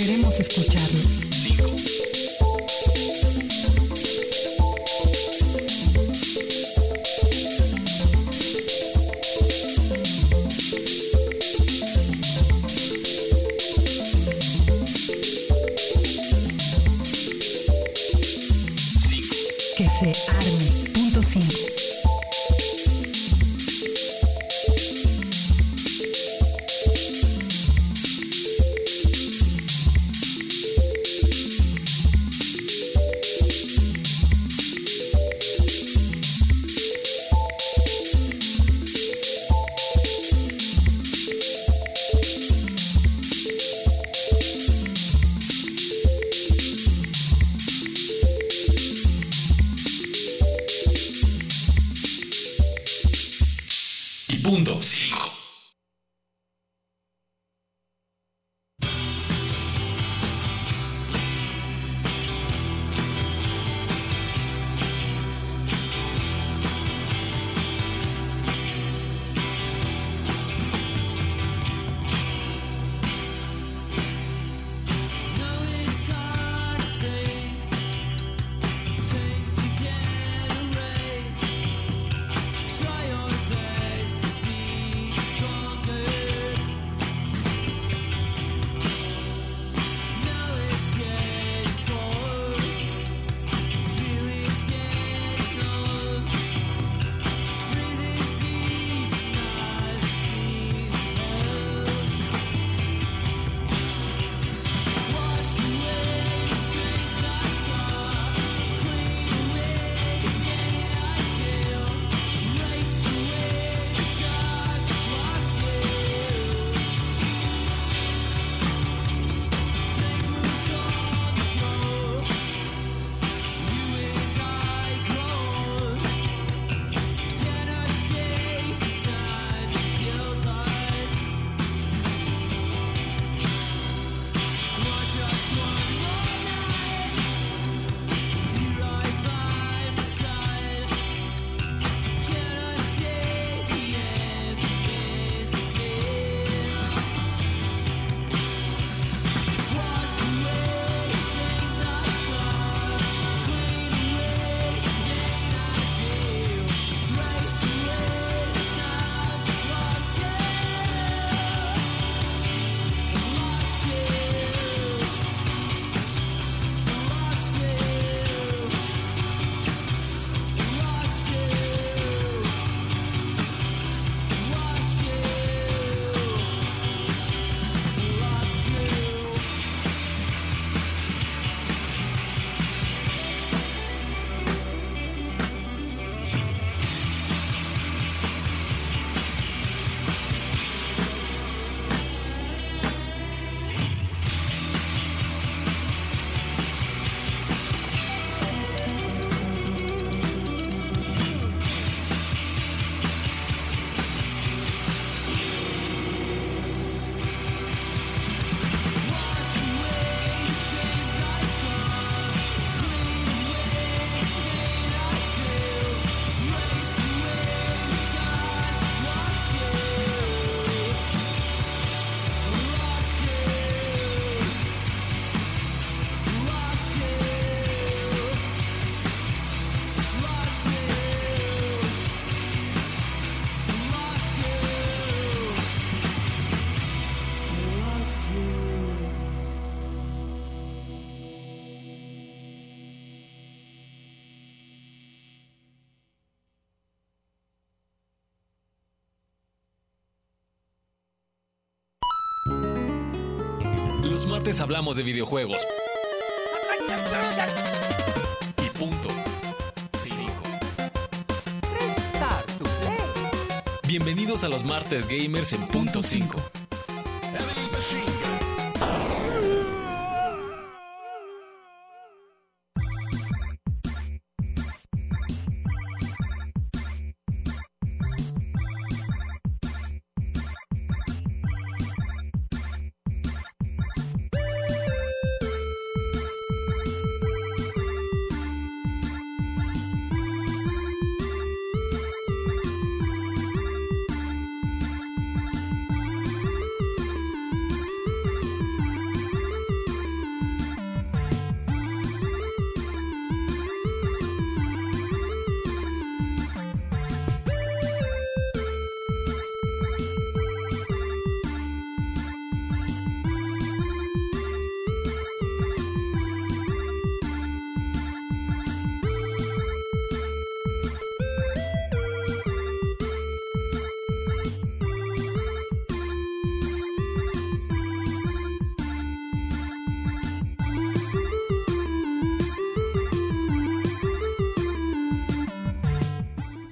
Queremos escucharlos. 5, 5, Que se arme. Punto 5. y punto 5. Los martes hablamos de videojuegos. Y punto 5. Bienvenidos a los martes gamers en punto 5.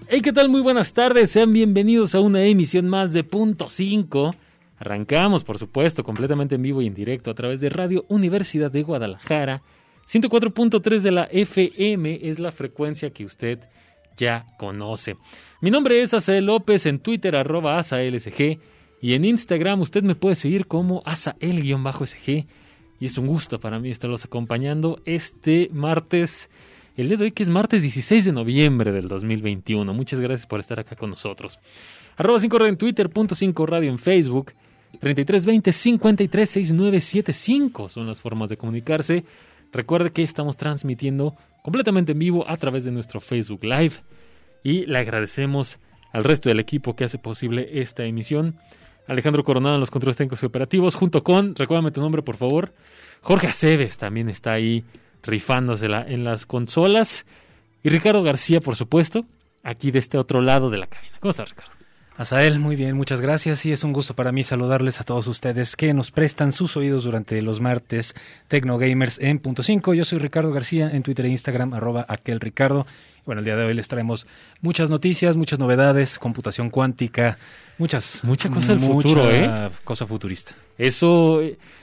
Hey, ¿qué tal? Muy buenas tardes, sean bienvenidos a una emisión más de Punto 5. Arrancamos, por supuesto, completamente en vivo y en directo a través de Radio Universidad de Guadalajara. 104.3 de la FM es la frecuencia que usted ya conoce. Mi nombre es Asael López, en Twitter @AsaelSG, y en Instagram usted me puede seguir como Asael_SG. Y es un gusto para mí estarlos acompañando este martes, el día de hoy, que es martes 16 de noviembre del 2021. Muchas gracias por estar acá con nosotros. @5radio en Twitter, .5radio en Facebook, 3320 536975 son las formas de comunicarse. Recuerde que estamos transmitiendo completamente en vivo a través de nuestro Facebook Live y le agradecemos al resto del equipo que hace posible esta emisión. Alejandro Coronado en los controles técnicos y operativos, junto con, recuérdame tu nombre por favor, Jorge Aceves también está ahí rifándosela en las consolas, y Ricardo García, por supuesto, aquí de este otro lado de la cabina. ¿Cómo estás, Ricardo? Asael, muy bien, muchas gracias, y es un gusto para mí saludarles a todos ustedes que nos prestan sus oídos durante los martes Tecnogamers en Punto 5. Yo soy Ricardo García, en Twitter e Instagram, @aquelricardo. Bueno, el día de hoy les traemos muchas noticias, muchas novedades, computación cuántica, mucha cosa del futuro, cosa futurista. Eso,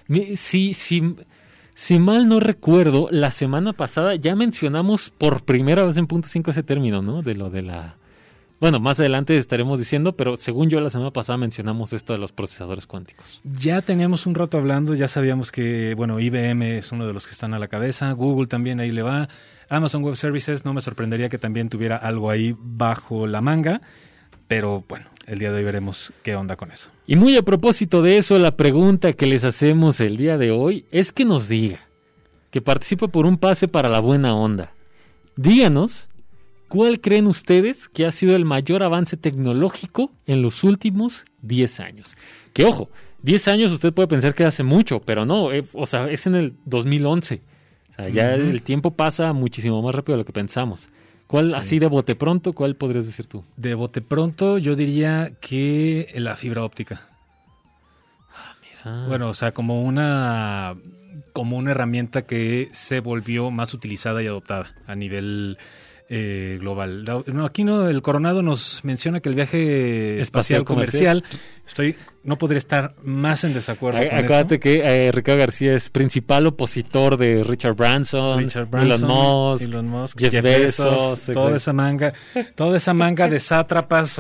si mal no recuerdo, la semana pasada ya mencionamos por primera vez en Punto 5 ese término, ¿no? De lo de la... Bueno, más adelante estaremos diciendo, pero según yo la semana pasada mencionamos esto de los procesadores cuánticos. Ya teníamos un rato hablando, ya sabíamos que, bueno, IBM es uno de los que están a la cabeza, Google también ahí le va, Amazon Web Services, no me sorprendería que también tuviera algo ahí bajo la manga, pero bueno, el día de hoy veremos qué onda con eso. Y muy a propósito de eso, la pregunta que les hacemos el día de hoy es que nos diga, que participe por un pase para la buena onda. Díganos, ¿cuál creen ustedes que ha sido el mayor avance tecnológico en los últimos 10 años? Que ojo, 10 años usted puede pensar que hace mucho, pero no, es en el 2011. O sea, ya el tiempo pasa muchísimo más rápido de lo que pensamos. ¿Cuál, así de bote pronto, cuál podrías decir tú? De bote pronto yo diría que la fibra óptica. Mira. Bueno, o sea, como una herramienta que se volvió más utilizada y adoptada a nivel global. No, aquí no, el Coronado nos menciona que el viaje espacial comercial, no podría estar más en desacuerdo con acuérdate eso. Que Ricardo García es principal opositor de Richard Branson, Elon Musk, Jeff Bezos, toda esa manga de sátrapas,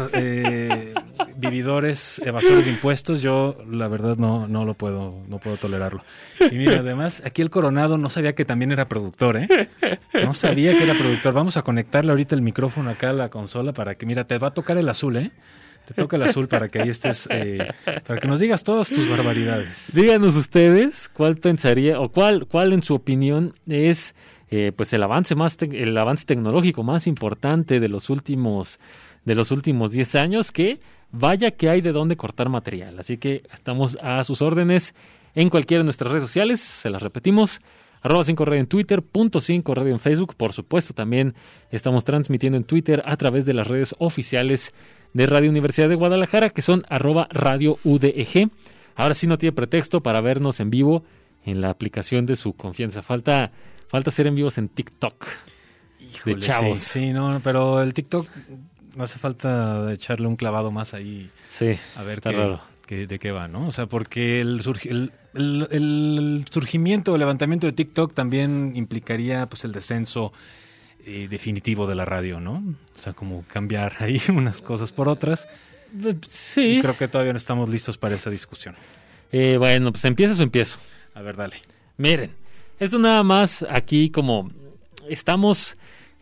vividores, evasores de impuestos. Yo la verdad no puedo tolerarlo. Y mira, además aquí el Coronado no sabía que también era productor, no sabía que era productor. Vamos a conectarle ahorita el micrófono acá a la consola para que, mira, te va a tocar el azul, te toca el azul para que ahí estés, para que nos digas todas tus barbaridades. Díganos ustedes cuál pensaría o cuál en su opinión es pues el avance tecnológico más importante de los últimos 10 años, que vaya que hay de dónde cortar material. Así que estamos a sus órdenes en cualquiera de nuestras redes sociales, se las repetimos, @5radio en Twitter, .5radio en Facebook. Por supuesto, también estamos transmitiendo en Twitter a través de las redes oficiales de Radio Universidad de Guadalajara, que son @radioudeg. Ahora sí no tiene pretexto para vernos en vivo en la aplicación de su confianza. Falta ser en vivos en TikTok. Híjole, de chavos. Sí, no, pero el TikTok hace falta echarle un clavado más ahí. Sí, a ver está raro. de qué va, ¿no? O sea, porque el surgimiento, el levantamiento de TikTok también implicaría pues el descenso definitivo de la radio, ¿no? O sea, como cambiar ahí unas cosas por otras. Sí. Y creo que todavía no estamos listos para esa discusión. Bueno, pues ¿empiezas o empiezo? A ver, dale. Miren, esto nada más aquí como estamos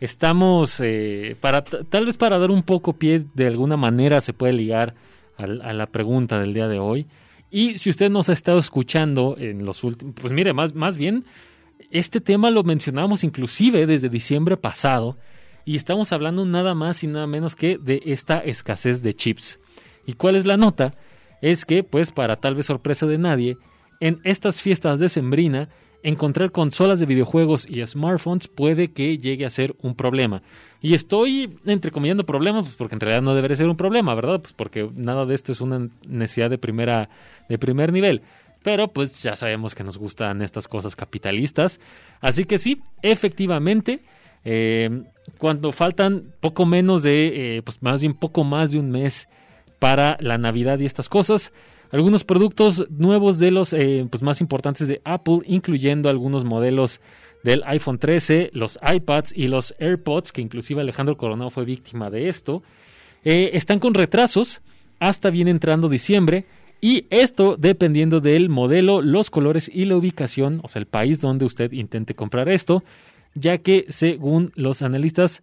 tal vez para dar un poco pie, de alguna manera se puede ligar a la pregunta del día de hoy. Y si usted nos ha estado escuchando en los últimos, pues mire, más bien, este tema lo mencionamos inclusive desde diciembre pasado, y estamos hablando nada más y nada menos que de esta escasez de chips. ¿Y cuál es la nota? Es que, pues, para tal vez sorpresa de nadie, en estas fiestas decembrina, encontrar consolas de videojuegos y smartphones puede que llegue a ser un problema. Y estoy entrecomillando problemas, pues porque en realidad no debería ser un problema, ¿verdad? Pues porque nada de esto es una necesidad de primer nivel. Pero pues ya sabemos que nos gustan estas cosas capitalistas. Así que sí, efectivamente, cuando faltan poco menos de, pues más bien poco más de un mes para la Navidad y estas cosas. Algunos productos nuevos de los pues más importantes de Apple, incluyendo algunos modelos del iPhone 13, los iPads y los AirPods, que inclusive Alejandro Coronado fue víctima de esto, están con retrasos hasta bien entrando diciembre, y esto dependiendo del modelo, los colores y la ubicación, o sea, el país donde usted intente comprar esto, ya que según los analistas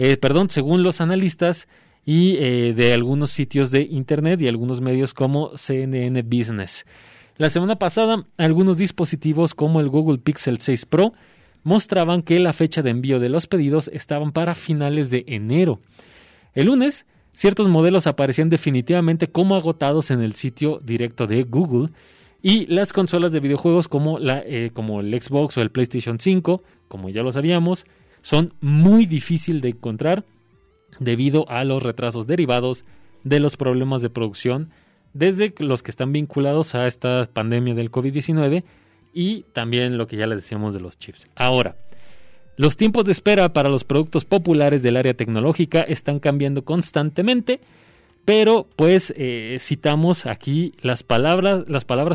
y de algunos sitios de internet y algunos medios como CNN Business. La semana pasada, algunos dispositivos como el Google Pixel 6 Pro mostraban que la fecha de envío de los pedidos estaban para finales de enero. El lunes, ciertos modelos aparecían definitivamente como agotados en el sitio directo de Google, y las consolas de videojuegos como el Xbox o el PlayStation 5, como ya lo sabíamos, son muy difíciles de encontrar debido a los retrasos derivados de los problemas de producción, desde los que están vinculados a esta pandemia del COVID-19 y también lo que ya les decíamos de los chips. Ahora, los tiempos de espera para los productos populares del área tecnológica están cambiando constantemente, pero pues citamos aquí las palabras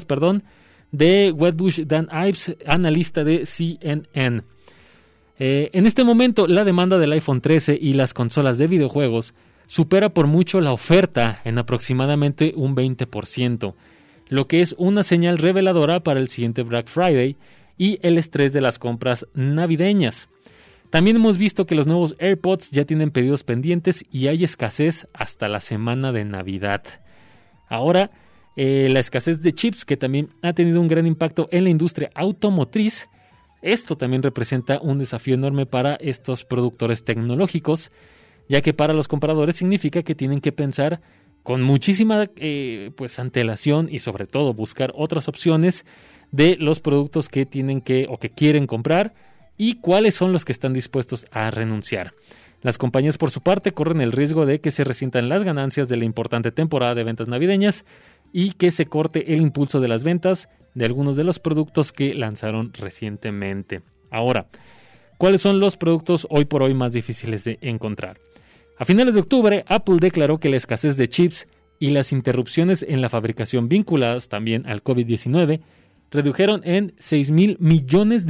de Wedbush Dan Ives, analista de CNN. En este momento, la demanda del iPhone 13 y las consolas de videojuegos supera por mucho la oferta en aproximadamente un 20%, lo que es una señal reveladora para el siguiente Black Friday y el estrés de las compras navideñas. También hemos visto que los nuevos AirPods ya tienen pedidos pendientes y hay escasez hasta la semana de Navidad. Ahora, la escasez de chips, que también ha tenido un gran impacto en la industria automotriz. Esto también representa un desafío enorme para estos productores tecnológicos, ya que para los compradores significa que tienen que pensar con muchísima antelación y sobre todo buscar otras opciones de los productos que tienen que quieren comprar y cuáles son los que están dispuestos a renunciar. Las compañías, por su parte, corren el riesgo de que se resientan las ganancias de la importante temporada de ventas navideñas y que se corte el impulso de las ventas de algunos de los productos que lanzaron recientemente. Ahora, ¿cuáles son los productos hoy por hoy más difíciles de encontrar? A finales de octubre, Apple declaró que la escasez de chips y las interrupciones en la fabricación vinculadas también al COVID-19 redujeron en $6,000 millones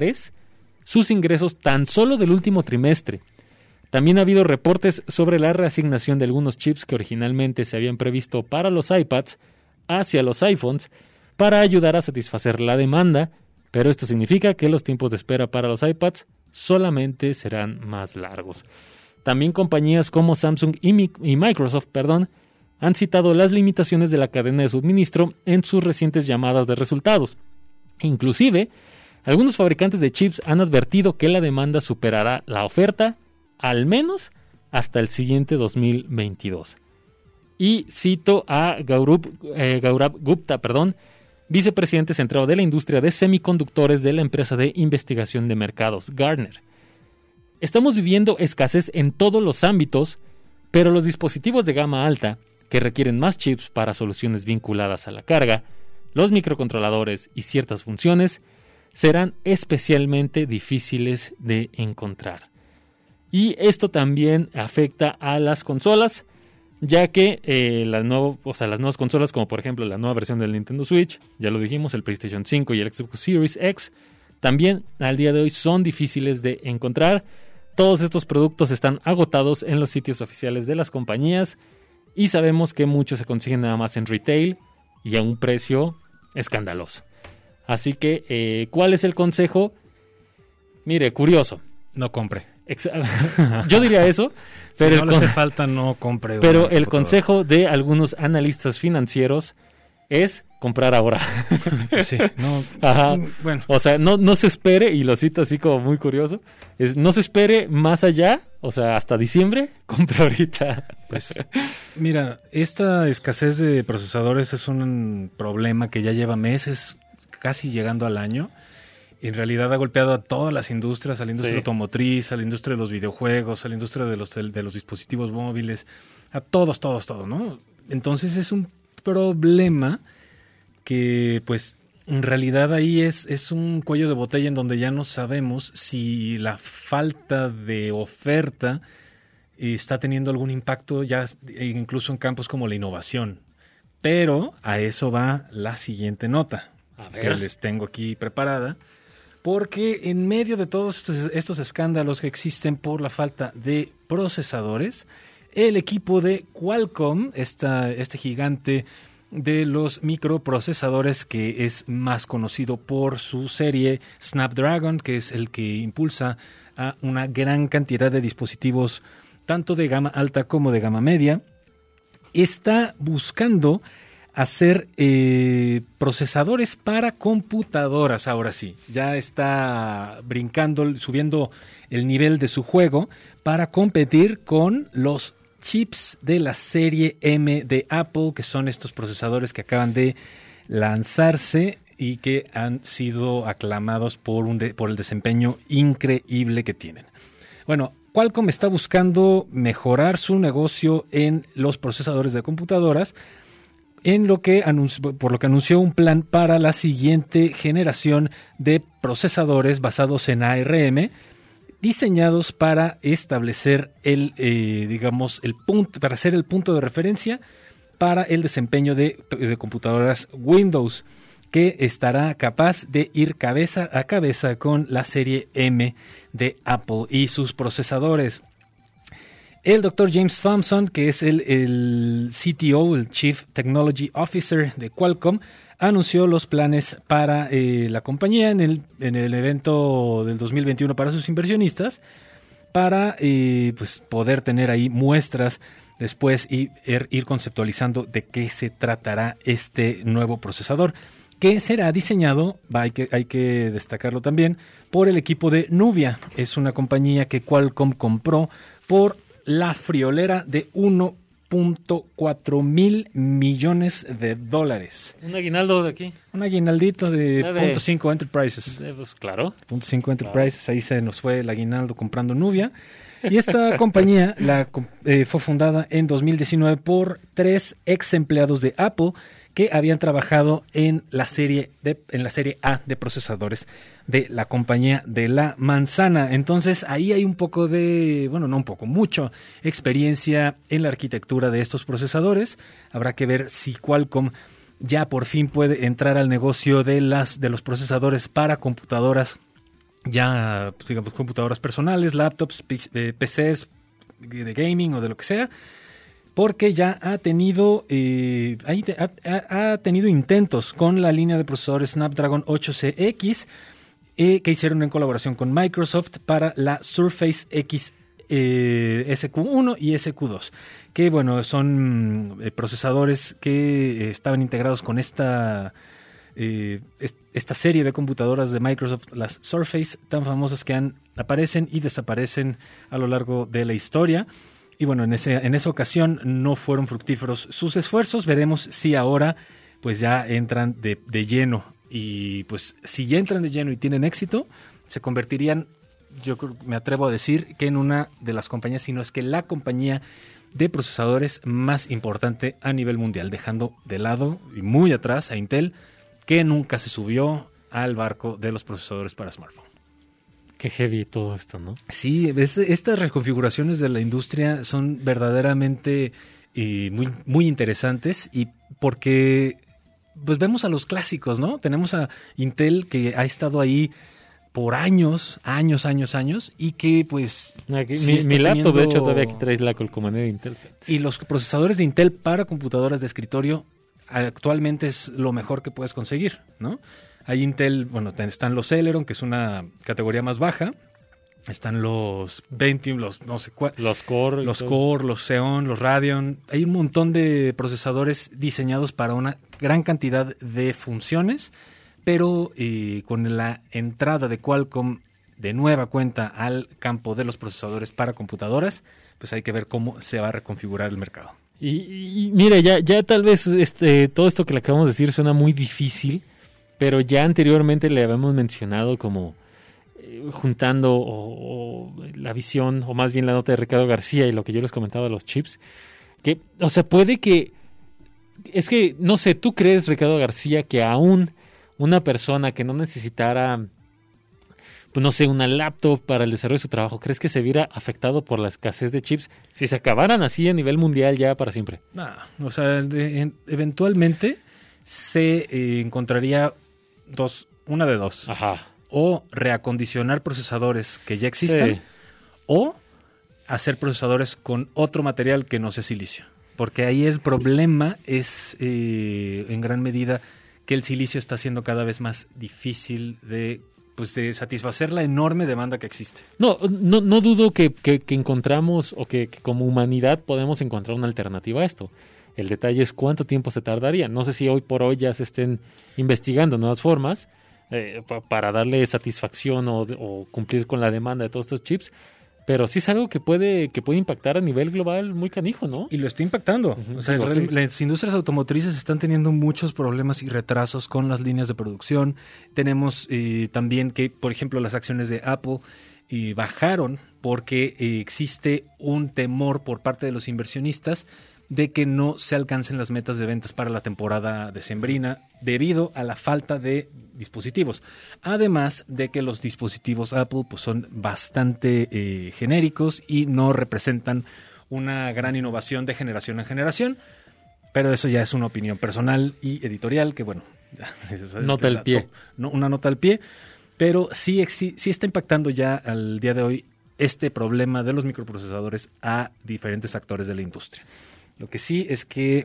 sus ingresos tan solo del último trimestre. También ha habido reportes sobre la reasignación de algunos chips que originalmente se habían previsto para los iPads hacia los iPhones para ayudar a satisfacer la demanda, pero esto significa que los tiempos de espera para los iPads solamente serán más largos. También compañías como Samsung y Microsoft, han citado las limitaciones de la cadena de suministro en sus recientes llamadas de resultados. Inclusive, algunos fabricantes de chips han advertido que la demanda superará la oferta al menos hasta el siguiente 2022. Y cito a Gaurav Gupta, vicepresidente centrado de la industria de semiconductores de la empresa de investigación de mercados Gartner. Estamos viviendo escasez en todos los ámbitos, pero los dispositivos de gama alta, que requieren más chips para soluciones vinculadas a la carga, los microcontroladores y ciertas funciones, serán especialmente difíciles de encontrar. Y esto también afecta a las consolas, ya que las nuevas consolas, como por ejemplo la nueva versión del Nintendo Switch, ya lo dijimos, el PlayStation 5 y el Xbox Series X, también al día de hoy son difíciles de encontrar. Todos estos productos están agotados en los sitios oficiales de las compañías y sabemos que muchos se consiguen nada más en retail y a un precio escandaloso. Así que, ¿cuál es el consejo? Mire, curioso. No compre. Yo diría eso, pero si no le hace falta, no compre. Pero el consejo de algunos analistas financieros es comprar ahora. Sí, no. Ajá. Bueno. O sea, no se espere, y lo cito así como muy curioso, no se espere más allá, o sea, hasta diciembre, compre ahorita. Pues, mira, esta escasez de procesadores es un problema que ya lleva meses, casi llegando al año. En realidad ha golpeado a todas las industrias, a la industria automotriz, a la industria de los videojuegos, a la industria de los dispositivos móviles, a todos, ¿no? Entonces es un problema que, pues, en realidad ahí es un cuello de botella en donde ya no sabemos si la falta de oferta está teniendo algún impacto ya incluso en campos como la innovación. Pero a eso va la siguiente nota que les tengo aquí preparada, porque en medio de todos estos escándalos que existen por la falta de procesadores, el equipo de Qualcomm, este gigante de los microprocesadores que es más conocido por su serie Snapdragon, que es el que impulsa a una gran cantidad de dispositivos tanto de gama alta como de gama media, está buscando hacer procesadores para computadoras. Ahora sí, ya está brincando, subiendo el nivel de su juego para competir con los chips de la serie M de Apple, que son estos procesadores que acaban de lanzarse y que han sido aclamados por el desempeño increíble que tienen. Bueno, Qualcomm está buscando mejorar su negocio en los procesadores de computadoras, por lo que anunció un plan para la siguiente generación de procesadores basados en ARM, diseñados para establecer el punto, para ser el punto de referencia para el desempeño de computadoras Windows, que estará capaz de ir cabeza a cabeza con la serie M de Apple y sus procesadores. El Dr. James Thompson, que es el CTO, el Chief Technology Officer de Qualcomm, anunció los planes para la compañía en el evento del 2021 para sus inversionistas, para poder tener ahí muestras después y ir conceptualizando de qué se tratará este nuevo procesador, que será diseñado, hay que destacarlo también, por el equipo de Nuvia. Es una compañía que Qualcomm compró por la friolera de 1.4 mil millones de dólares. Un aguinaldo de aquí. Un aguinaldito de .5 Enterprises. Pues claro. .5 Enterprises, claro. Ahí se nos fue el aguinaldo comprando Nuvia. Y esta compañía fue fundada en 2019 por 3 ex empleados de Apple que habían trabajado en la serie A de procesadores de la compañía de la manzana. Entonces ahí hay un poco mucho experiencia en la arquitectura de estos procesadores. Habrá que ver si Qualcomm ya por fin puede entrar al negocio de los procesadores para computadoras, ya digamos computadoras personales, laptops, PCs de gaming o de lo que sea, porque ya ha tenido intentos con la línea de procesadores Snapdragon 8CX que hicieron en colaboración con Microsoft para la Surface X SQ1 y SQ2, que son procesadores que estaban integrados con esta serie de computadoras de Microsoft, las Surface, tan famosas que aparecen y desaparecen a lo largo de la historia. Y en esa ocasión no fueron fructíferos sus esfuerzos. Veremos si ahora ya entran de lleno. Y si ya entran de lleno y tienen éxito, se convertirían, me atrevo a decir, que en una de las compañías, si no es que la compañía de procesadores más importante a nivel mundial, dejando de lado y muy atrás a Intel, que nunca se subió al barco de los procesadores para smartphone. Qué heavy todo esto, ¿no? Sí, estas reconfiguraciones de la industria son verdaderamente muy, muy interesantes, y porque vemos a los clásicos, ¿no? Tenemos a Intel, que ha estado ahí por años, y que mi laptop, de hecho, todavía aquí traes la colcomanía de Intel. Y los procesadores de Intel para computadoras de escritorio actualmente es lo mejor que puedes conseguir, ¿no? Hay Intel, están los Celeron, que es una categoría más baja. Están los Pentium, los Core, los Xeon, los Radeon. Hay un montón de procesadores diseñados para una gran cantidad de funciones, pero con la entrada de Qualcomm de nueva cuenta al campo de los procesadores para computadoras, hay que ver cómo se va a reconfigurar el mercado. Y mira, ya tal vez todo esto que le acabamos de decir suena muy difícil, pero ya anteriormente le habíamos mencionado como juntando o la visión, o más bien la nota de Ricardo García y lo que yo les comentaba de los chips, que, puede que, es que, no sé, ¿tú crees, Ricardo García, que aún una persona que no necesitara, pues no sé, una laptop para el desarrollo de su trabajo, ¿crees que se viera afectado por la escasez de chips si se acabaran así a nivel mundial ya para siempre? No, o sea, eventualmente se encontraría una de dos. Ajá. O reacondicionar procesadores que ya existan, Sí. o hacer procesadores con otro material que no sea silicio. Porque ahí el problema es en gran medida que el silicio está siendo cada vez más difícil de satisfacer la enorme demanda que existe. No dudo que encontramos o que como humanidad podemos encontrar una alternativa a esto. El detalle es cuánto tiempo se tardaría. No sé si hoy por hoy ya se estén investigando nuevas formas para darle satisfacción o cumplir con la demanda de todos estos chips, pero sí es algo que puede impactar a nivel global muy canijo, ¿no? Y lo está impactando. Ujú, O sea, digo, sí. las industrias automotrices están teniendo muchos problemas y retrasos con las líneas de producción. Tenemos también que, por ejemplo, las acciones de Apple bajaron porque existe un temor por parte de los inversionistas de que no se alcancen las metas de ventas para la temporada decembrina debido a la falta de dispositivos. Además de que los dispositivos Apple pues, son bastante genéricos y no representan una gran innovación de generación en generación, pero eso ya es una opinión personal y editorial que, bueno... Nota al pie. Una nota al pie, pero sí está impactando ya al día de hoy este problema de los microprocesadores a diferentes actores de la industria. Lo que sí es que,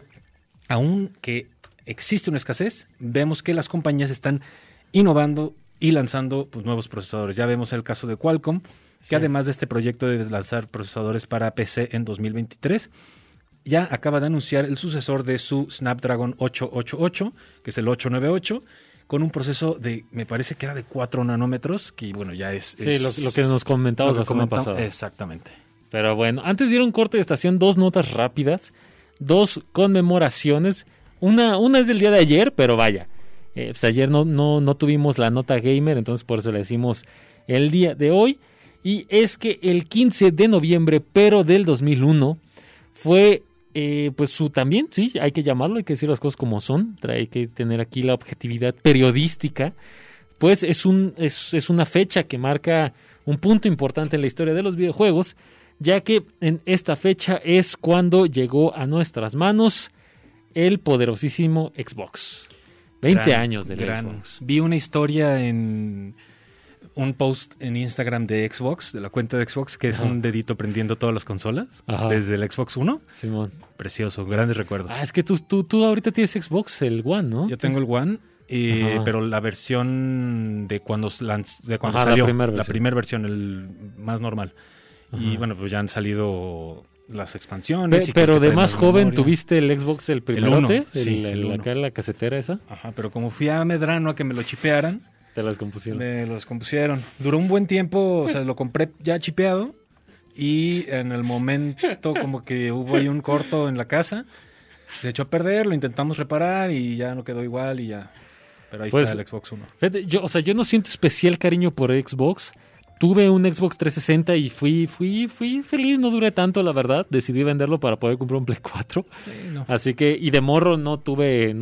aunque existe una escasez, vemos que las compañías están innovando y lanzando pues, nuevos procesadores. Ya vemos el caso de Qualcomm, que además de este proyecto de lanzar procesadores para PC en 2023, ya acaba de anunciar el sucesor de su Snapdragon 888, que es el 898, con un proceso de, me parece que era de 4 nanómetros, que bueno, ya es... Sí, lo que nos comentabas la semana pasada. Exactamente. Pero bueno, antes de ir a un corte de estación, 2 notas rápidas, 2 conmemoraciones. Una es del día de ayer, pero vaya, pues ayer no tuvimos la nota gamer, entonces por eso le decimos el día de hoy. Y es que el 15 de noviembre, pero del 2001, fue pues su también, sí, hay que llamarlo, hay que decir las cosas como son, hay que tener aquí la objetividad periodística. Pues es una fecha que marca un punto importante en la historia de los videojuegos, ya que en esta fecha es cuando llegó a nuestras manos el poderosísimo Xbox. 20 años del Xbox. Vi una historia en un post en Instagram de Xbox, de la cuenta de Xbox, que es un dedito prendiendo todas las consolas, desde el Xbox 1. Simón. Precioso, grandes recuerdos. Es que tú ahorita tienes Xbox, el One, ¿no? Yo tengo el One, pero la versión de cuando salió, la primera versión, el más normal. Y bueno, pues ya han salido las expansiones. Pero de más joven tuviste el Xbox el primerote, el acá la casetera esa. Ajá, pero como fui a Medrano a que me lo chipearan. Te las compusieron. Me los compusieron. Duró un buen tiempo, o sea, lo compré ya chipeado y en el momento como que hubo ahí un corto en la casa, se echó a perder, lo intentamos reparar y ya no quedó igual y ya. Pero ahí está el Xbox One. Fíjate, yo no siento especial cariño por Xbox. Tuve un Xbox 360 y fui feliz, no duré tanto, la verdad. Decidí venderlo para poder comprar un Play 4. Sí, no. Así que, y de morro no tuve,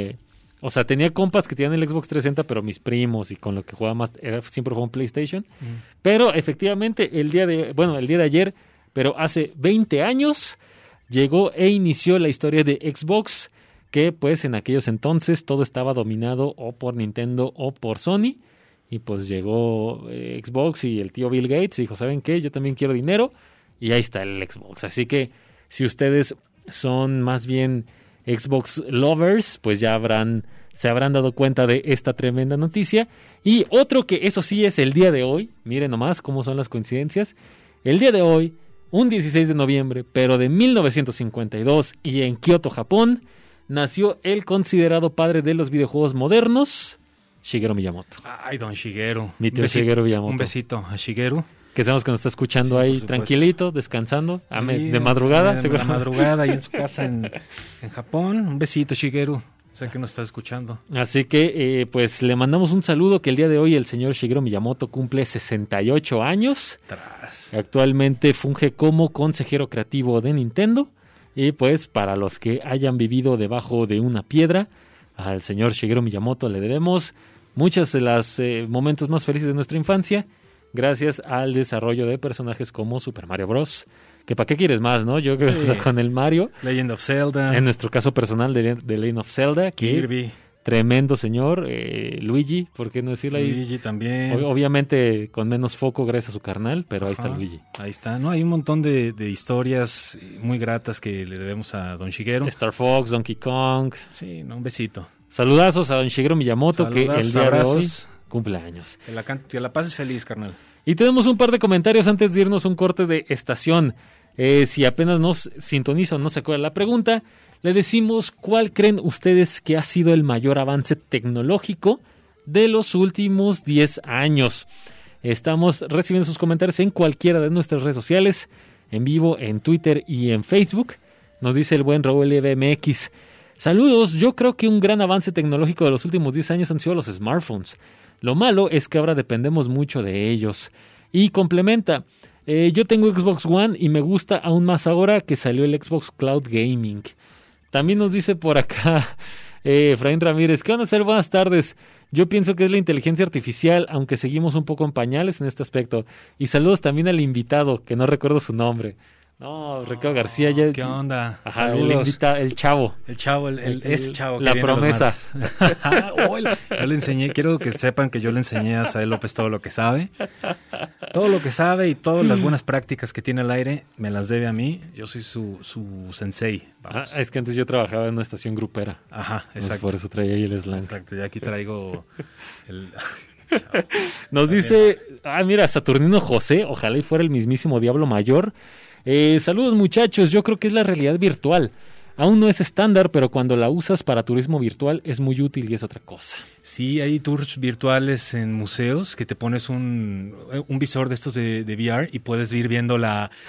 o sea, tenía compas que tenían el Xbox 360, pero mis primos y con lo que jugaba más siempre fue un PlayStation. Pero efectivamente, el día de ayer, pero hace 20 años, llegó e inició la historia de Xbox, que pues en aquellos entonces todo estaba dominado o por Nintendo o por Sony. Y pues llegó Xbox y el tío Bill Gates dijo, ¿saben qué? Yo también quiero dinero. Y ahí está el Xbox. Así que si ustedes son más bien Xbox lovers, pues ya se habrán dado cuenta de esta tremenda noticia. Y otro que eso sí es el día de hoy. Miren nomás cómo son las coincidencias. El día de hoy, un 16 de noviembre, pero de 1952 y en Kioto, Japón, nació el considerado padre de los videojuegos modernos, Shigeru Miyamoto. Ay, don Shigeru. Mi tío Shigeru Miyamoto. Un besito a Shigeru. Que sabemos que nos está escuchando ahí tranquilito, descansando, de madrugada. De la madrugada ahí en su casa en Japón. Un besito, Shigeru. Sé que nos está escuchando. Así que pues le mandamos un saludo, que el día de hoy el señor Shigeru Miyamoto cumple 68 años. Actualmente funge como consejero creativo de Nintendo. Y pues para los que hayan vivido debajo de una piedra, al señor Shigeru Miyamoto le debemos muchos de los momentos más felices de nuestra infancia, gracias al desarrollo de personajes como Super Mario Bros. Que para qué quieres más, ¿no? Yo creo que Sí. con el Mario, Legend of Zelda, en nuestro caso personal de Legend of Zelda, que Kirby, tremendo señor, Luigi, ¿por qué no decirlo ahí? Luigi también. Obviamente con menos foco gracias a su carnal, pero ahí está Ajá, Luigi. Ahí está, ¿no? Hay un montón de historias muy gratas que le debemos a Don Shigeru. Star Fox, Donkey Kong. Sí, no, un besito. Saludazos a don Shigeru Miyamoto, que Saludazos, el día de hoy abrazos. cumple años. Que la pases feliz, carnal. Y tenemos un par de comentarios antes de irnos a un corte de estación. Si apenas nos sintoniza o no se acuerda la pregunta, le decimos cuál creen ustedes que ha sido el mayor avance tecnológico de los últimos 10 años. Estamos recibiendo sus comentarios en cualquiera de nuestras redes sociales, en vivo, en Twitter y en Facebook. Nos dice el buen Raúl BMX. Saludos, yo creo que un gran avance tecnológico de los últimos 10 años han sido los smartphones. Lo malo es que ahora dependemos mucho de ellos. Y complementa, yo tengo Xbox One y me gusta aún más ahora que salió el Xbox Cloud Gaming. También nos dice por acá Efraín Ramírez, ¿qué van a hacer? Buenas tardes. Yo pienso que es la inteligencia artificial, aunque seguimos un poco en pañales en este aspecto. Y saludos también al invitado, que no recuerdo su nombre. No, Ricardo García. Ya, ¿Qué onda? Ajá, Saludos. el chavo. El chavo, ese chavo. Que la viene los promesa. martes. Yo le enseñé, quiero que sepan que yo le enseñé a Sael López todo lo que sabe. Todo lo que sabe y todas las buenas prácticas que tiene al aire me las debe a mí. Yo soy su sensei. Vamos. Es que antes yo trabajaba en una estación grupera. Ajá, Entonces, exacto. por eso traía ahí el slang. Exacto, y aquí traigo el... Nos dice, mira, Saturnino José, ojalá y fuera el mismísimo Diablo Mayor. Saludos muchachos, yo creo que es la realidad virtual. Aún no es estándar, pero cuando la usas para turismo virtual es muy útil y es otra cosa. Sí, hay tours virtuales en museos que te pones un visor de estos de VR y puedes ir viendo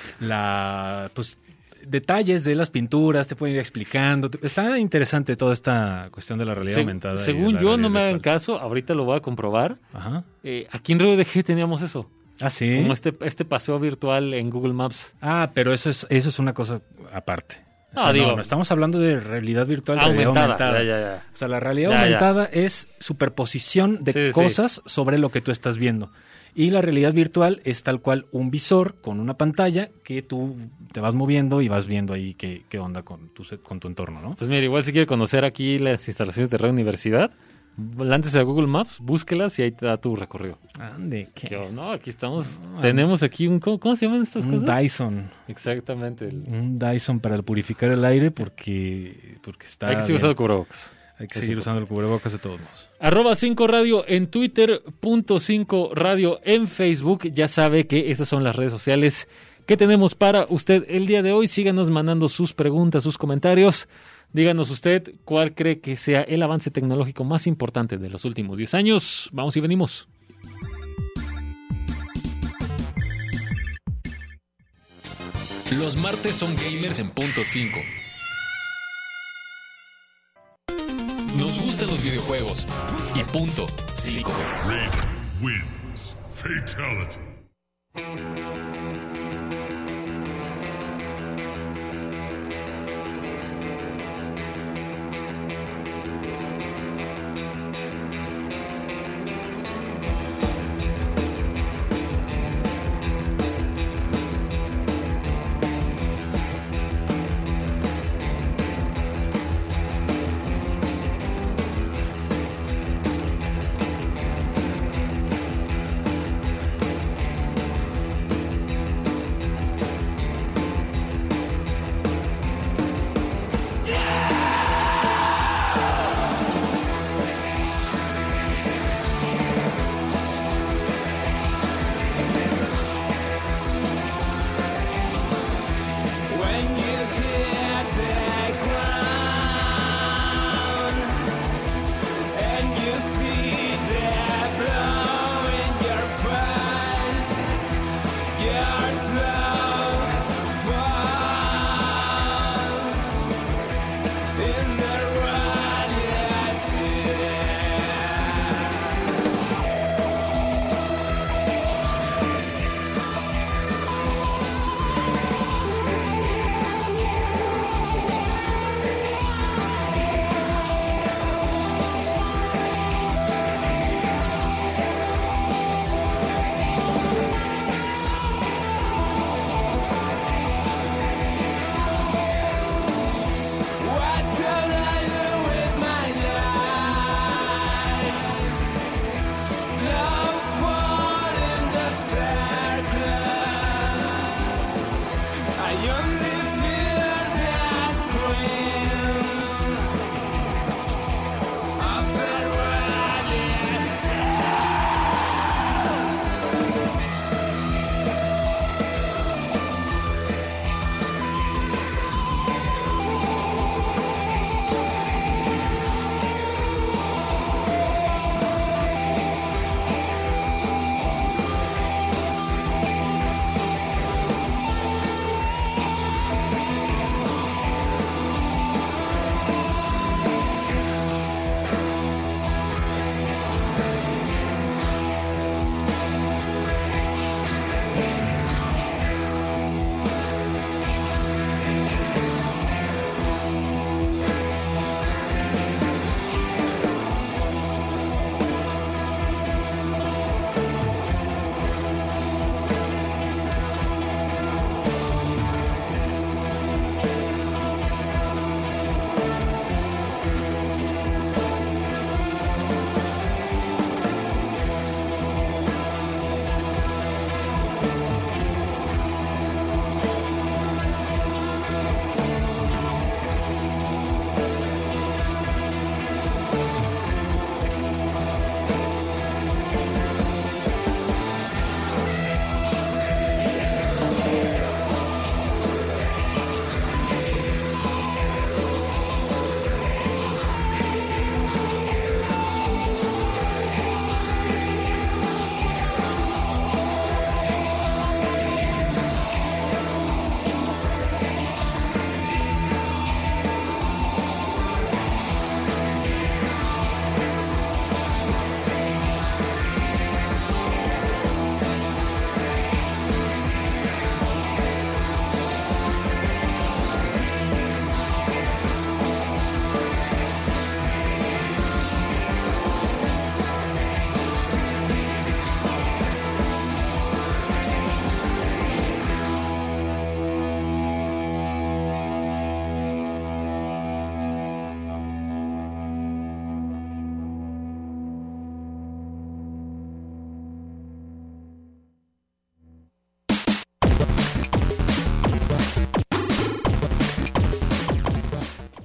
pues, detalles de las pinturas, te pueden ir explicando. Está interesante toda esta cuestión de la realidad aumentada. Según yo, no me hagan caso, ahorita lo voy a comprobar. Ajá. Aquí en Río de G teníamos eso. Ah, sí. Como este paseo virtual en Google Maps. Ah, pero eso es una cosa aparte. No, estamos hablando de realidad virtual, aumentada. realidad aumentada. Ya. O sea, la realidad aumentada es superposición de cosas sobre lo que tú estás viendo. Y la realidad virtual es tal cual un visor con una pantalla que tú te vas moviendo y vas viendo ahí qué onda con tu entorno, ¿no? Pues mira, igual si quiere conocer aquí las instalaciones de Radio Universidad, lántese a Google Maps, búsquelas y ahí te da tu recorrido. Ande, ¿qué? No, aquí estamos. Tenemos aquí ¿cómo se llaman estas cosas? Un Dyson. Exactamente. Un Dyson para purificar el aire porque está. Hay que seguir usando cubrebocas. Hay que seguir usando el cubrebocas de todos modos. @5 Radio en Twitter, .5 Radio en Facebook. Ya sabe que estas son las redes sociales que tenemos para usted el día de hoy. Síganos mandando sus preguntas, sus comentarios. Díganos usted cuál cree que sea el avance tecnológico más importante de los últimos 10 años. Vamos y venimos. Los martes son gamers en .5. Nos gustan los videojuegos y .5. Red wins. Fatality.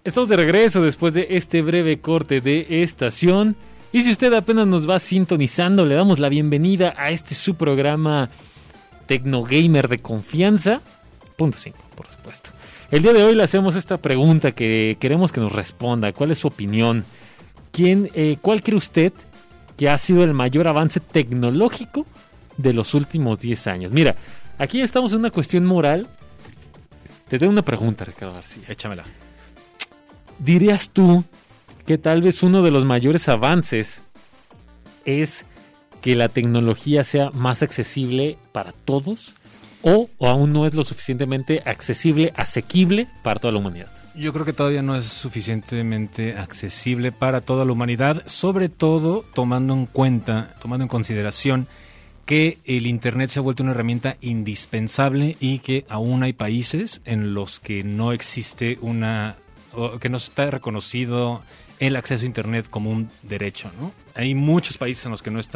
Estamos de regreso después de este breve corte de estación. Y si usted apenas nos va sintonizando, le damos la bienvenida a este su programa Tecnogamer de confianza. Punto 5, por supuesto. El día de hoy le hacemos esta pregunta que queremos que nos responda. ¿Cuál es su opinión? ¿Cuál cree usted que ha sido el mayor avance tecnológico de los últimos 10 años? Mira, aquí estamos en una cuestión moral. Te doy una pregunta, Ricardo García. Échamela. ¿Dirías tú que tal vez uno de los mayores avances es que la tecnología sea más accesible para todos o aún no es lo suficientemente asequible para toda la humanidad? Yo creo que todavía no es suficientemente accesible para toda la humanidad, sobre todo tomando en consideración que el Internet se ha vuelto una herramienta indispensable y que aún hay países en los que no existe que no está reconocido el acceso a Internet como un derecho, ¿no? Hay muchos países en los que no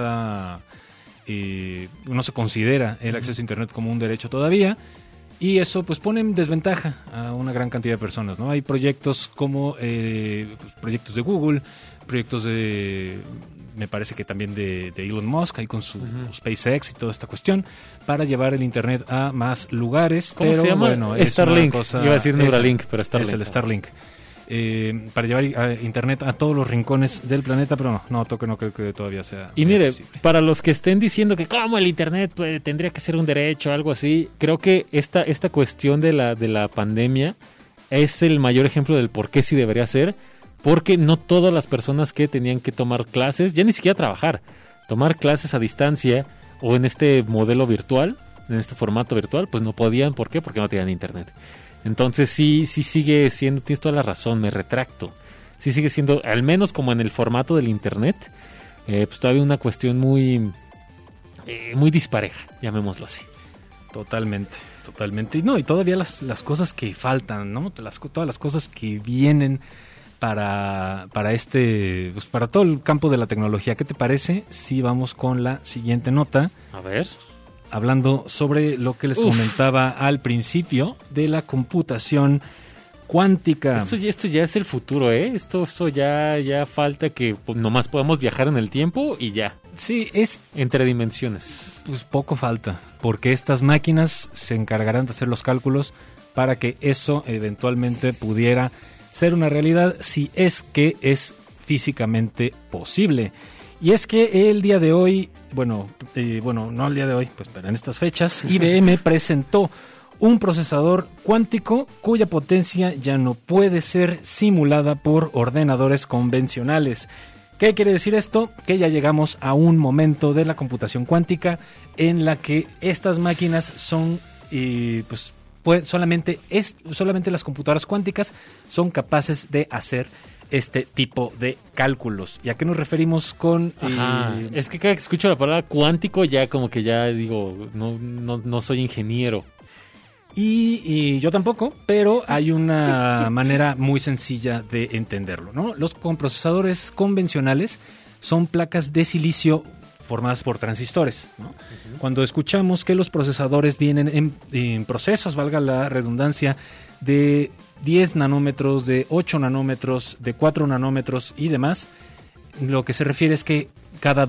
se considera el acceso a Internet como un derecho todavía, y eso pues pone en desventaja a una gran cantidad de personas, ¿no? Hay proyectos como proyectos de Google, proyectos me parece que también de Elon Musk, ahí con su SpaceX y toda esta cuestión, para llevar el Internet a más lugares. ¿Cómo se llama? Bueno, Starlink. Iba a decir Neuralink, pero Starlink. Es el Starlink. Para llevar Internet a todos los rincones del planeta, pero no creo que todavía sea. Y mire, accesible. para los que estén diciendo que como el Internet tendría que ser un derecho o algo así, creo que esta cuestión de la pandemia es el mayor ejemplo del por qué sí debería ser, porque no todas las personas que tenían que tomar clases, ya ni siquiera trabajar, tomar clases a distancia o en este modelo virtual, en este formato virtual, pues no podían. ¿Por qué? Porque no tenían Internet. Entonces sí sigue siendo, tienes toda la razón, me retracto. Sí sigue siendo, al menos como en el formato del Internet, pues todavía una cuestión muy dispareja, llamémoslo así. Totalmente. Y todavía las cosas que faltan, ¿no? Todas las cosas que vienen para todo el campo de la tecnología. ¿Qué te parece si vamos con la siguiente nota? A ver. Hablando sobre lo que les comentaba al principio de la computación cuántica. Esto ya es el futuro, ¿eh? Esto ya falta que nomás podamos viajar en el tiempo y ya. Sí, entre dimensiones. Pues poco falta, porque estas máquinas se encargarán de hacer los cálculos para que eso eventualmente pudiera ser una realidad, si es que es físicamente posible. Y es que el día de hoy, no el día de hoy, pues pero en estas fechas, IBM presentó un procesador cuántico cuya potencia ya no puede ser simulada por ordenadores convencionales. ¿Qué quiere decir esto? Que ya llegamos a un momento de la computación cuántica en la que estas máquinas son, solamente las computadoras cuánticas son capaces de hacer este tipo de cálculos. ¿Y a qué nos referimos con...? Es que cada que escucho la palabra cuántico ya como que ya digo, no soy ingeniero. Y yo tampoco, pero hay una manera muy sencilla de entenderlo, ¿no? Los procesadores convencionales son placas de silicio formadas por transistores, ¿no? Uh-huh. Cuando escuchamos que los procesadores vienen en procesos, valga la redundancia, de 10 nanómetros, de 8 nanómetros, de 4 nanómetros y demás, lo que se refiere es que cada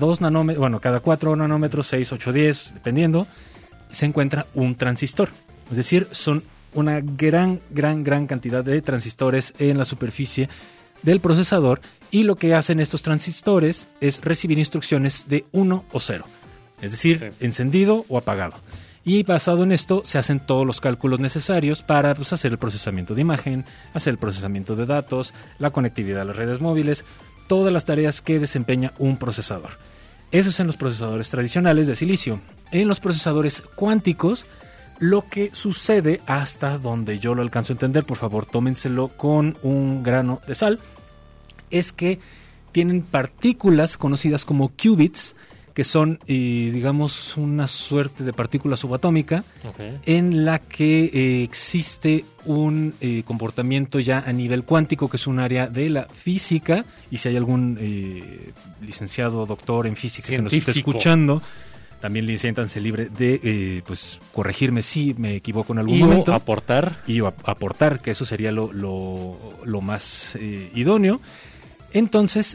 4 nanómetros, 6, 8, 10, dependiendo, se encuentra un transistor. Es decir, son una gran cantidad de transistores en la superficie del procesador, y lo que hacen estos transistores es recibir instrucciones de 1 o 0, es decir, encendido o apagado. Y basado en esto se hacen todos los cálculos necesarios para hacer el procesamiento de imagen, hacer el procesamiento de datos, la conectividad a las redes móviles, todas las tareas que desempeña un procesador. Eso es en los procesadores tradicionales de silicio. En los procesadores cuánticos, lo que sucede, hasta donde yo lo alcanzo a entender, por favor tómenselo con un grano de sal, es que tienen partículas conocidas como qubits, que son, digamos, una suerte de partícula subatómica, en la que existe un comportamiento ya a nivel cuántico, que es un área de la física, y si hay algún licenciado o doctor en física que nos esté escuchando, también siéntanse libre de pues corregirme si me equivoco en algún Y momento. aportar. Y aportar, que eso sería lo más idóneo. Entonces,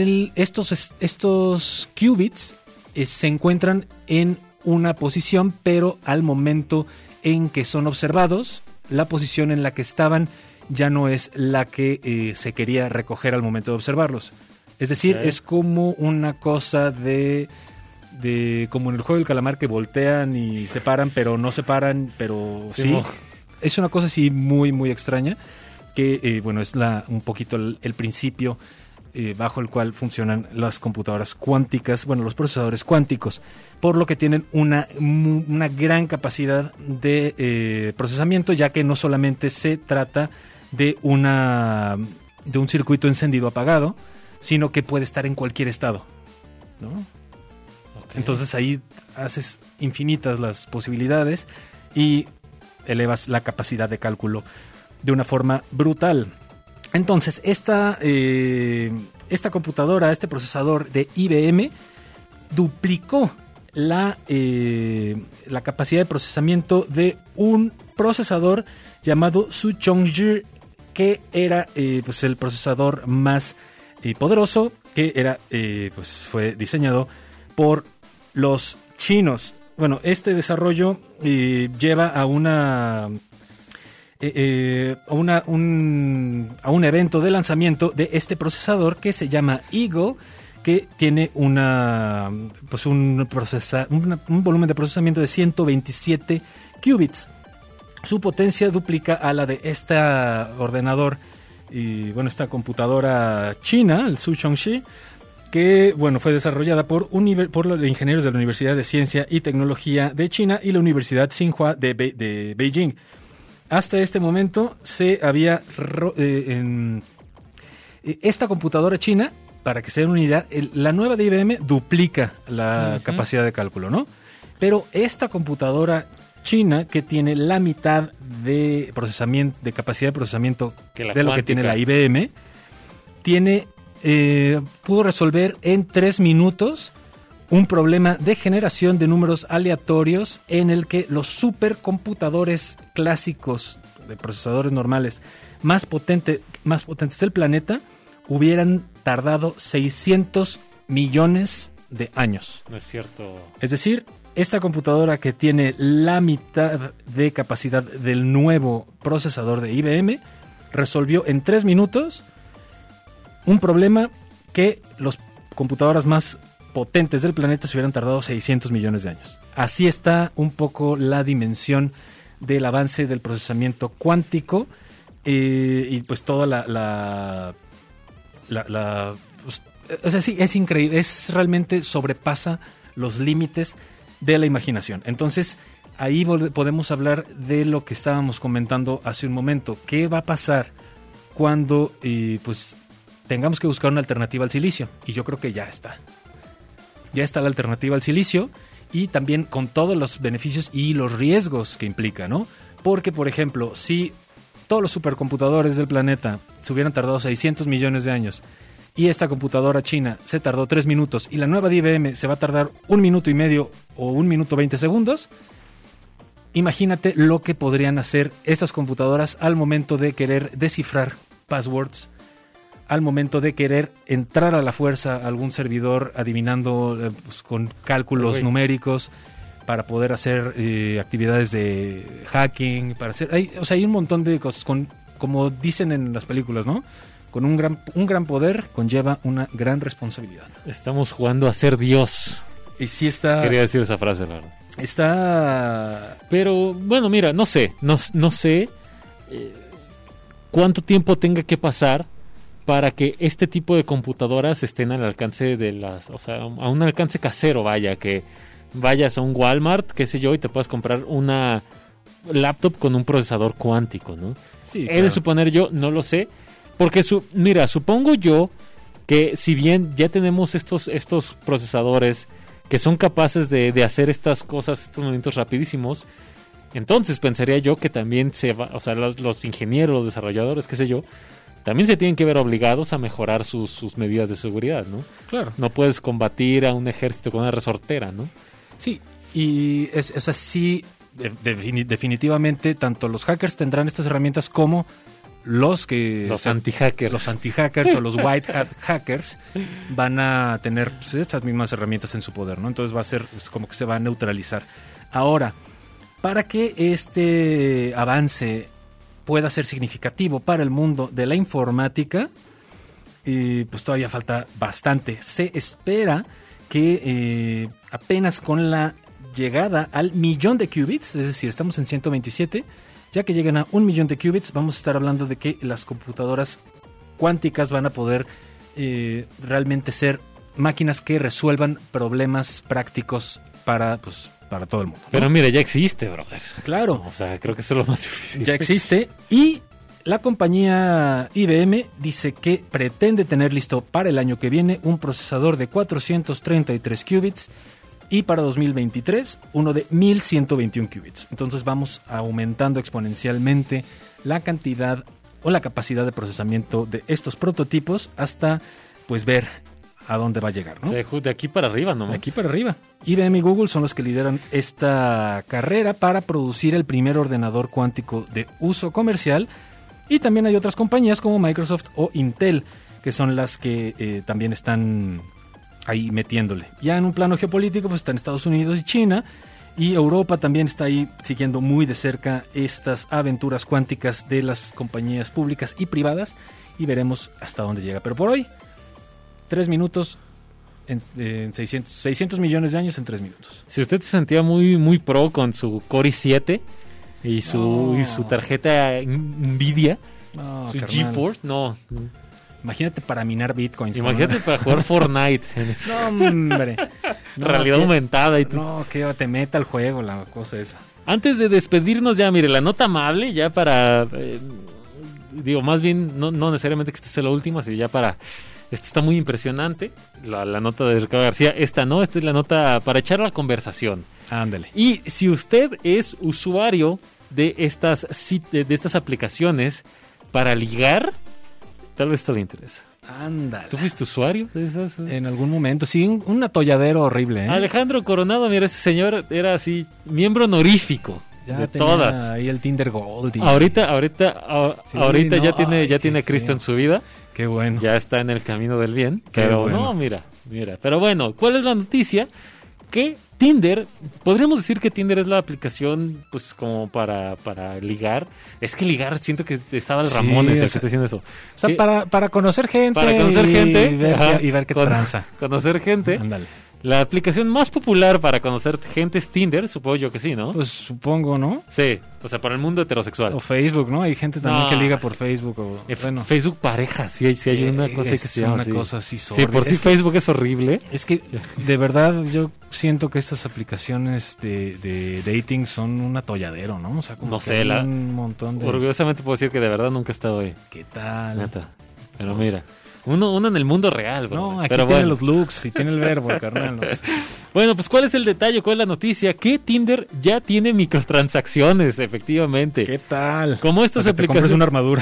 estos qubits se encuentran en una posición, pero al momento en que son observados, la posición en la que estaban ya no es la que se quería recoger al momento de observarlos. Es decir, Okay. es como una cosa de como en el juego del calamar, que voltean y se paran, pero no se paran, pero Sí, sí. no. Es una cosa así muy, muy extraña, que bueno, es un poquito el principio bajo el cual funcionan las computadoras cuánticas, bueno, los procesadores cuánticos, por lo que tienen una gran capacidad de procesamiento, ya que no solamente se trata de un circuito encendido apagado, sino que puede estar en cualquier estado, ¿no? Ok. Entonces ahí haces infinitas las posibilidades y elevas la capacidad de cálculo de una forma brutal. Entonces, esta computadora, este procesador de IBM, duplicó la capacidad de procesamiento de un procesador llamado Su Chongji, que era pues el procesador más poderoso, que era pues fue diseñado por los chinos. Bueno, este desarrollo lleva a un evento de lanzamiento de este procesador que se llama Eagle, que tiene un volumen de procesamiento de 127 qubits. Su potencia duplica a la de este ordenador y bueno, esta computadora china, el Su Chongji, que bueno, fue desarrollada por los ingenieros de la Universidad de Ciencia y Tecnología de China y la Universidad Tsinghua de Beijing. Hasta este momento se había esta computadora china, para que se den una idea, la nueva de IBM duplica la capacidad de cálculo, ¿no? Pero esta computadora china, que tiene la mitad de procesamiento, de capacidad de procesamiento de lo que tiene la IBM, pudo resolver en 3 minutos un problema de generación de números aleatorios en el que los supercomputadores clásicos de procesadores normales más potentes del planeta hubieran tardado 600 millones de años. No es cierto. Es decir, esta computadora, que tiene la mitad de capacidad del nuevo procesador de IBM, resolvió en 3 minutos un problema que los computadoras más potentes del planeta se hubieran tardado 600 millones de años. Así está un poco la dimensión del avance del procesamiento cuántico y pues toda pues, o sea, sí, es increíble, realmente sobrepasa los límites de la imaginación. Entonces, ahí podemos hablar de lo que estábamos comentando hace un momento. ¿Qué va a pasar cuando pues tengamos que buscar una alternativa al silicio? Y yo creo que ya está. Ya está la alternativa al silicio, y también con todos los beneficios y los riesgos que implica, ¿no? Porque, por ejemplo, si todos los supercomputadores del planeta se hubieran tardado 600 millones de años y esta computadora china se tardó 3 minutos y la nueva de IBM se va a tardar 1 minuto y medio o 1 minuto 20 segundos, imagínate lo que podrían hacer estas computadoras al momento de querer descifrar passwords, al momento de querer entrar a la fuerza a algún servidor adivinando pues, con cálculos numéricos para poder hacer actividades de hacking, para hacer hay un montón de cosas, como dicen en las películas, ¿no? Con un gran poder conlleva una gran responsabilidad. Estamos jugando a ser Dios. Y sí está... Quería decir esa frase, la verdad. Está... Pero, bueno, mira, no sé cuánto tiempo tenga que pasar para que este tipo de computadoras estén al alcance o sea, a un alcance casero, vaya, que vayas a un Walmart, qué sé yo, y te puedas comprar una laptop con un procesador cuántico, ¿no? Sí, He de suponer yo, no lo sé, porque mira, supongo yo que si bien ya tenemos estos procesadores que son capaces de hacer estas cosas, estos movimientos rapidísimos, entonces pensaría yo que también o sea, los ingenieros, los desarrolladores, qué sé yo, también se tienen que ver obligados a mejorar sus medidas de seguridad, ¿no? Claro. No puedes combatir a un ejército con una resortera, ¿no? Sí, y o sea, sí, definitivamente, tanto los hackers tendrán estas herramientas como los anti-hackers. Los anti-hackers o los white hat hackers van a tener pues, estas mismas herramientas en su poder, ¿no? Entonces va a ser pues, como que se va a neutralizar. Ahora, para que este avance pueda ser significativo para el mundo de la informática, pues todavía falta bastante. Se espera que apenas con la llegada al 1,000,000 de qubits, es decir, estamos en 127, ya que lleguen a 1,000,000 de qubits, vamos a estar hablando de que las computadoras cuánticas van a poder realmente ser máquinas que resuelvan problemas prácticos para todo el mundo, ¿no? Pero mira, ya existe, brother. Claro. O sea, creo que eso es lo más difícil. Ya existe y la compañía IBM dice que pretende tener listo para el año que viene un procesador de 433 qubits y para 2023 uno de 1121 qubits. Entonces vamos aumentando exponencialmente la cantidad o la capacidad de procesamiento de estos prototipos hasta pues ver a dónde va a llegar, ¿no? De aquí para arriba nomás. De aquí para arriba. IBM y Google son los que lideran esta carrera para producir el primer ordenador cuántico de uso comercial. Y también hay otras compañías como Microsoft o Intel, que son las que también están ahí metiéndole. Ya en un plano geopolítico, pues están Estados Unidos y China, y Europa también está ahí siguiendo muy de cerca estas aventuras cuánticas de las compañías públicas y privadas, y veremos hasta dónde llega. Pero por hoy, 3 minutos en 600 millones de años en 3 minutos. Si usted se sentía muy, muy pro con su Core i7 y su tarjeta Nvidia, su carnal. GeForce, no. Imagínate para minar bitcoins. Imagínate para jugar Fortnite. No, hombre. No, realidad aumentada. Y no, que te meta al juego la cosa esa. Antes de despedirnos ya, mire, la nota amable, ya para... digo, más bien, no necesariamente que esta sea la última, sino ya para... Esta está muy impresionante, la nota de Ricardo García. Esta es la nota para echar la conversación. Ándale. Y si usted es usuario de estas aplicaciones para ligar, tal vez esto le interesa. Ándale. ¿Tú fuiste usuario de esas? En algún momento, sí, un atolladero horrible, ¿eh? Alejandro Coronado, mira, este señor era así, miembro honorífico ya de tenía todas. Ahí el Tinder Gold. Ahorita no, ya tiene a Cristo en su vida. Qué bueno. Ya está en el camino del bien. Qué Pero bueno. no, mira. Pero bueno, ¿cuál es la noticia? Que Tinder, podríamos decir que Tinder es la aplicación, pues, como para ligar. Es que ligar, siento que estaba el Ramones el que está haciendo eso. O sea, para conocer gente. Para conocer gente. Y ver qué tranza. Conocer gente. Ándale. La aplicación más popular para conocer gente es Tinder, supongo yo que sí, ¿no? Pues supongo, ¿no? Sí, o sea, para el mundo heterosexual. O Facebook, ¿no? Hay gente también No. que liga por Facebook. Bueno, Facebook pareja, sí hay una cosa que se llama así. una cosa así Sí, por es sí Facebook es horrible. Es que de verdad yo siento que estas aplicaciones de dating son un atolladero, ¿no? O sea, como No que sé, hay un montón de... Orgullosamente puedo decir que de verdad nunca he estado ahí. ¿Qué tal? Neta. Pero mira, uno en el mundo real, bro. No, aquí pero tiene bueno. los looks y tiene el verbo, carnal. ¿no? Bueno, pues ¿cuál es el detalle? ¿Cuál es la noticia? Que Tinder ya tiene microtransacciones, efectivamente. ¿Qué tal? Como estas Para que te compres aplicaciones una armadura.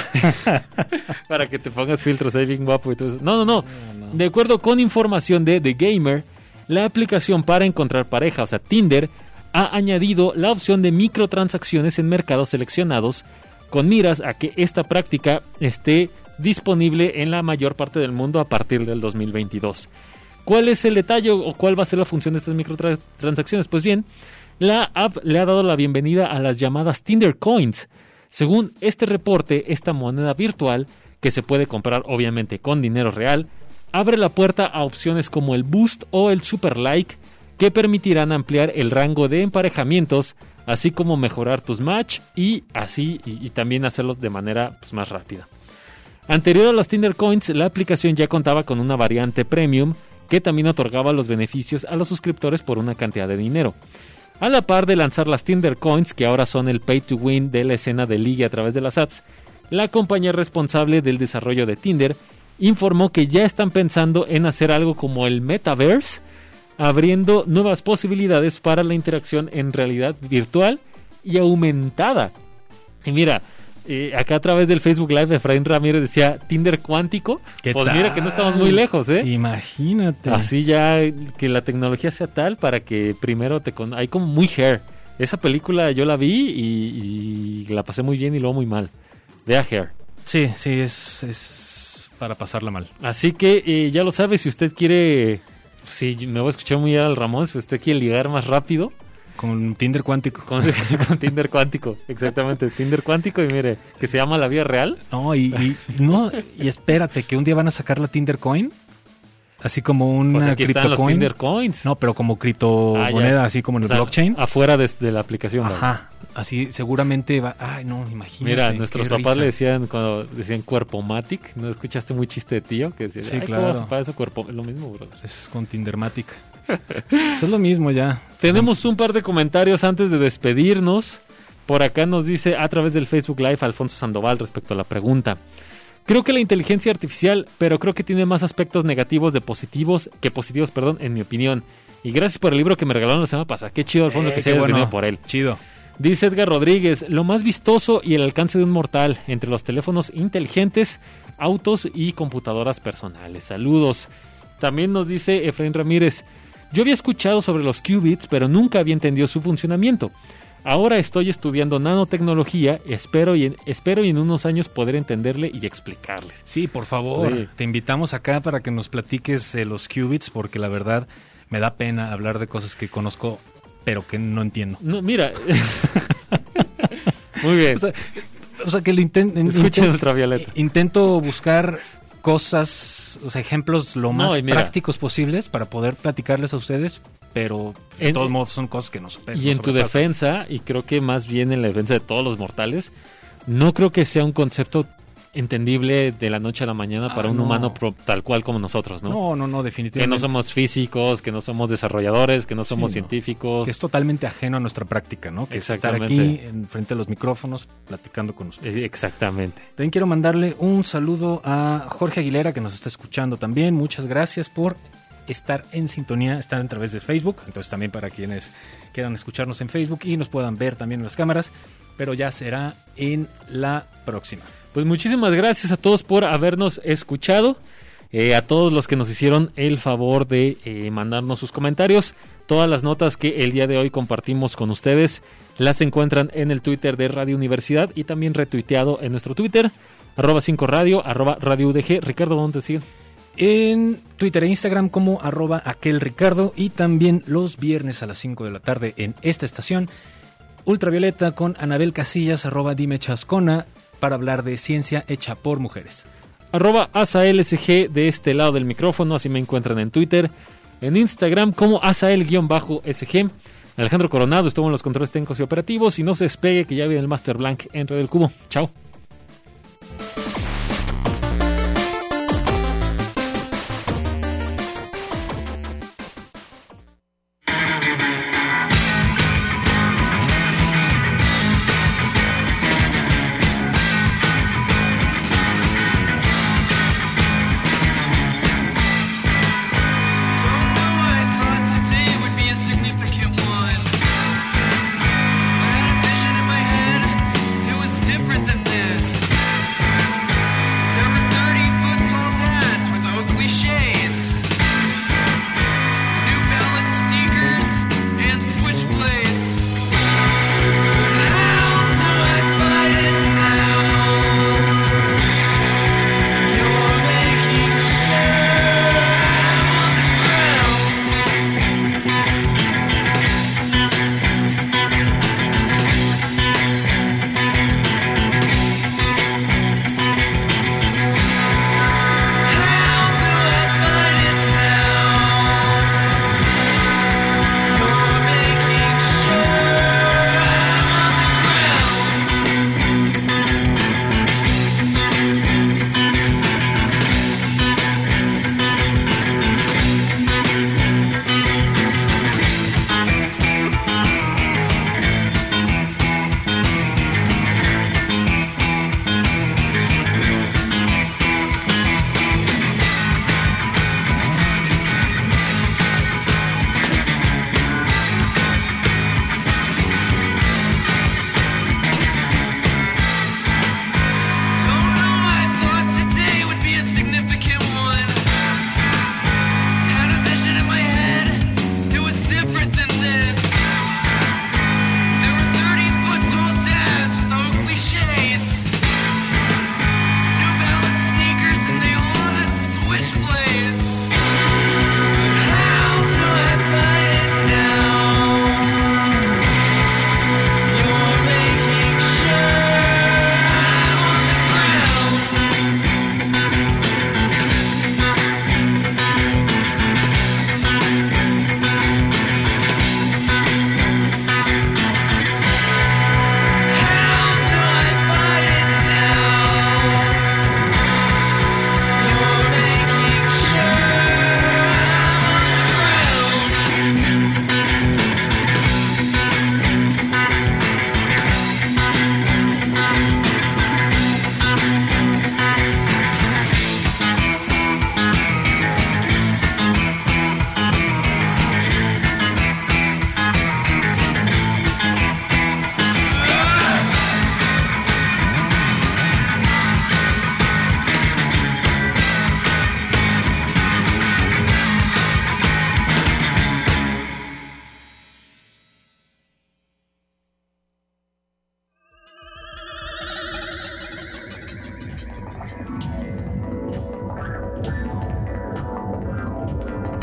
para que te pongas filtros ahí bien guapo y todo eso. No. De acuerdo con información de The Gamer, la aplicación para encontrar pareja, o sea, Tinder, ha añadido la opción de microtransacciones en mercados seleccionados con miras a que esta práctica esté disponible en la mayor parte del mundo a partir del 2022. ¿Cuál es el detalle o cuál va a ser la función de estas microtransacciones? Pues bien, la app le ha dado la bienvenida a las llamadas Tinder Coins. Según este reporte, esta moneda virtual, que se puede comprar obviamente con dinero real, abre la puerta a opciones como el Boost o el Super Like, que permitirán ampliar el rango de emparejamientos, así como mejorar tus match y también hacerlos de manera pues, más rápida. Anterior a los Tinder Coins, la aplicación ya contaba con una variante premium que también otorgaba los beneficios a los suscriptores por una cantidad de dinero. A la par de lanzar las Tinder Coins, que ahora son el pay to win de la escena de ligue a través de las apps, la compañía responsable del desarrollo de Tinder informó que ya están pensando en hacer algo como el Metaverse, abriendo nuevas posibilidades para la interacción en realidad virtual y aumentada. Y mira, acá a través del Facebook Live, Efraín Ramírez decía Tinder cuántico. ¿Qué Pues tal? mira que no estamos muy lejos, ¿eh? Imagínate. Así ya que la tecnología sea tal para que primero hay como muy Hair. Esa película yo la vi y la pasé muy bien y luego muy mal. Vea Hair. Sí, es para pasarla mal. Así que ya lo sabe, si usted quiere, si me voy a escuchar muy al Ramón, si usted quiere ligar más rápido, Con Tinder cuántico. con Tinder cuántico, exactamente, Tinder cuántico, y mire, que se llama La Vida Real. No, y espérate, que un día van a sacar la Tinder Coin. Así como una Pues aquí están los criptocoin. Tinder Coins. No, pero como criptomoneda, así como en el O sea, blockchain. Afuera de la aplicación. ¿vale? Ajá. Así seguramente va. Ay, no, imagínate. Mira, nuestros qué papás risa. le decían, cuando decían cuerpomatic, ¿no escuchaste muy chiste de tío? Que decía, Sí, ay, claro. ¿cómo se para eso cuerpo? Es lo mismo, brother. Es con Tindermatic. Pues es lo mismo ya. Tenemos un par de comentarios antes de despedirnos. Por acá nos dice a través del Facebook Live Alfonso Sandoval respecto a la pregunta. Creo que la inteligencia artificial, pero creo que tiene más aspectos negativos que positivos, en mi opinión. Y gracias por el libro que me regalaron la semana pasada. Qué chido, Alfonso, que se qué hayas bueno. venido por él. Chido. Dice Edgar Rodríguez, lo más vistoso y el alcance de un mortal entre los teléfonos inteligentes, autos y computadoras personales. Saludos. También nos dice Efraín Ramírez, yo había escuchado sobre los qubits, pero nunca había entendido su funcionamiento. Ahora estoy estudiando nanotecnología, espero y en unos años poder entenderle y explicarles. Sí, por favor. Sí. Te invitamos acá para que nos platiques de los qubits, porque la verdad me da pena hablar de cosas que conozco, pero que no entiendo. No, mira. Muy bien. O sea que lo Escuchen Ultravioleta. intento buscar cosas, o sea, ejemplos lo No, más y mira. prácticos posibles para poder platicarles a ustedes, pero de En- todos modos son cosas que no superan. Y en tu defensa, y creo que más bien en la defensa de todos los mortales, no creo que sea un concepto entendible de la noche a la mañana para un no. humano tal cual como nosotros, ¿no? No, Que definitivamente. no somos físicos, que no somos desarrolladores, que no somos Sí, no. científicos. Que es totalmente ajeno a nuestra práctica, ¿no? Que es estar Exactamente. aquí en frente de los micrófonos platicando con ustedes. Exactamente. También quiero mandarle un saludo a Jorge Aguilera, que nos está escuchando también. Muchas gracias por estar en sintonía, estar a través de Facebook. Entonces también para quienes quieran escucharnos en Facebook y nos puedan ver también en las cámaras, pero ya será en la próxima. Pues muchísimas gracias a todos por habernos escuchado. A todos los que nos hicieron el favor de mandarnos sus comentarios. Todas las notas que el día de hoy compartimos con ustedes las encuentran en el Twitter de Radio Universidad y también retuiteado en nuestro Twitter, @5radio, @Radio UDG. Ricardo, ¿dónde te siguen? En Twitter e Instagram como @aquelricardo, y también los viernes a las 5 de la tarde en esta estación Ultravioleta con Anabel Casillas, @dimechascona, para hablar de ciencia hecha por mujeres. @AsaLSG de este lado del micrófono, así me encuentran en Twitter, en Instagram como AsaL_SG. Alejandro Coronado estuvo en los controles técnicos y operativos, y no se despegue que ya viene el Master Blank en Red del Cubo. Chao. Different than this.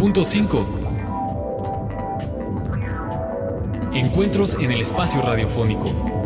Encuentros en el espacio radiofónico.